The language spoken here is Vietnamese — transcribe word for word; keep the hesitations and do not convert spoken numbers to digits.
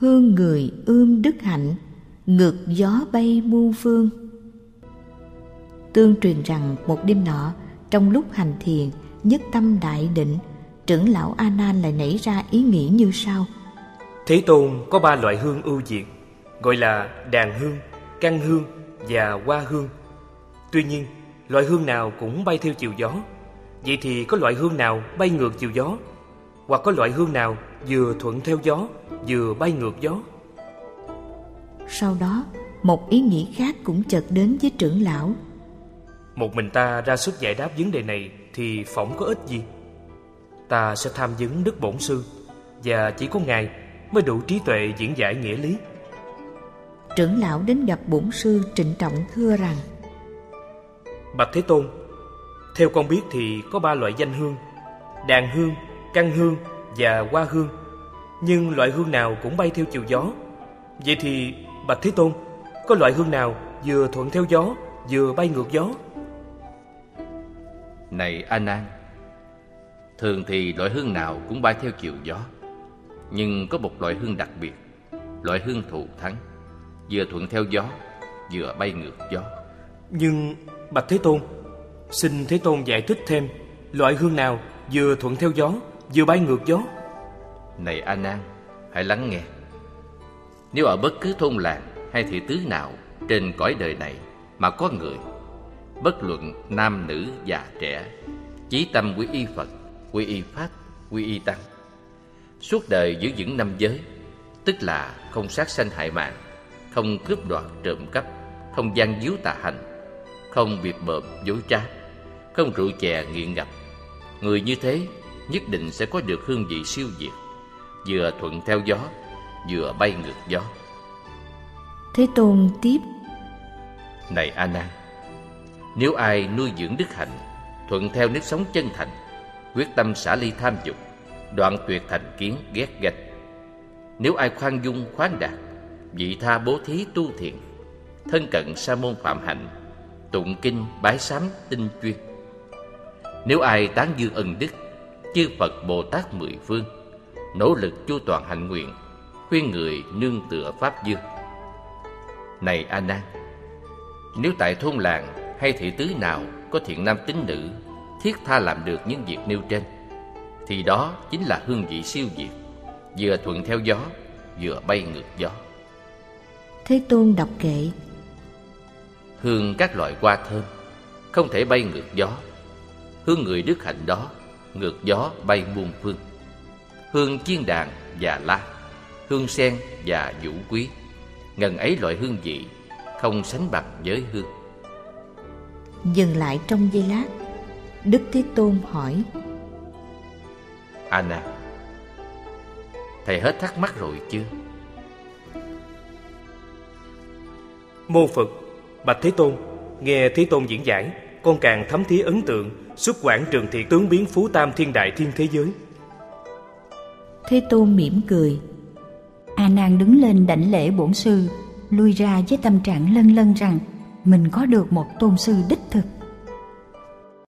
hương người ươm đức hạnh, ngược gió bay muôn phương. Tương truyền rằng một đêm nọ, trong lúc hành thiền, nhất tâm đại định, trưởng lão A Nan lại nảy ra ý nghĩ như sau: Thế Tôn có ba loại hương ưu việt, gọi là đàn hương, căn hương và hoa hương. Tuy nhiên, loại hương nào cũng bay theo chiều gió. Vậy thì có loại hương nào bay ngược chiều gió? Hoặc có loại hương nào vừa thuận theo gió, vừa bay ngược gió? Sau đó, một ý nghĩ khác cũng chợt đến với trưởng lão. Một mình ta ra sức giải đáp vấn đề này thì phỏng có ích gì. Ta sẽ tham vấn Đức Bổn Sư, và chỉ có Ngài mới đủ trí tuệ diễn giải nghĩa lý. Trưởng lão đến gặp Bổn Sư trịnh trọng thưa rằng: Bạch Thế Tôn, theo con biết thì có ba loại danh hương: đàn hương, căn hương và hoa hương. Nhưng loại hương nào cũng bay theo chiều gió. Vậy thì Bạch Thế Tôn, có loại hương nào vừa thuận theo gió, vừa bay ngược gió? Này A Nan, thường thì loại hương nào cũng bay theo chiều gió. Nhưng có một loại hương đặc biệt, loại hương thù thắng, vừa thuận theo gió, vừa bay ngược gió. Nhưng Bạch Thế Tôn, xin Thế Tôn giải thích thêm loại hương nào vừa thuận theo gió, vừa bay ngược gió. Này A Nan, hãy lắng nghe. Nếu ở bất cứ thôn làng hay thị tứ nào trên cõi đời này mà có người, bất luận nam nữ già trẻ, chí tâm quy y Phật, quy y Pháp, quy y Tăng, suốt đời giữ vững năm giới, tức là không sát sanh hại mạng, không cướp đoạt trộm cắp, không gian díu tà hành, không việc bợm dối trá, không rượu chè nghiện ngập, người như thế nhất định sẽ có được hương vị siêu việt, vừa thuận theo gió, vừa bay ngược gió. Thế Tôn tiếp: Này A Nan, nếu ai nuôi dưỡng đức hạnh, thuận theo nếp sống chân thành, quyết tâm xả ly tham dục, đoạn tuyệt thành kiến ghét gạch, nếu ai khoan dung khoáng đạt, vị tha bố thí tu thiện, thân cận sa môn phạm hạnh, tụng kinh bái sám tinh chuyên, nếu ai tán dương ân đức, chư Phật Bồ Tát mười phương, nỗ lực chu toàn hạnh nguyện, khuyên người nương tựa pháp dương. Này A Nan, nếu tại thôn làng hay thị tứ nào có thiện nam tín nữ thiết tha làm được những việc nêu trên, thì đó chính là hương vị siêu việt, vừa thuận theo gió, vừa bay ngược gió. Thế Tôn đọc kệ: Hương các loại hoa thơm không thể bay ngược gió. Hương người đức hạnh đó ngược gió bay muôn phương. Hương chiên đàn và la, hương sen và vũ quý, ngần ấy loại hương vị không sánh bằng với hương. Dừng lại trong giây lát, Đức Thế Tôn hỏi: A Nan, thầy hết thắc mắc rồi chưa? Mô Phật. Bạch Thế Tôn, nghe Thế Tôn diễn giải, con càng thấm thía ấn tượng xuất quảng trường thiện tướng biến phú tam thiên đại thiên thế giới. Thế Tôn mỉm cười. A Nan đứng lên đảnh lễ Bổn Sư, lui ra với tâm trạng lân lân rằng mình có được một tôn sư đích thực.